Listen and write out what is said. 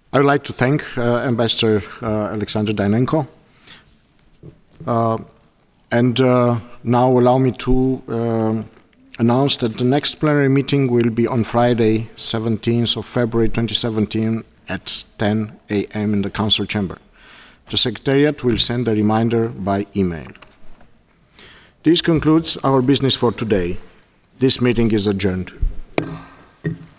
I would like to thank Ambassador Alexander Dynenko. And now allow me to announce that the next plenary meeting will be on Friday, 17th of February 2017 at 10 a.m. in the Council chamber. The Secretariat will send a reminder by email. This concludes our business for today. This meeting is adjourned.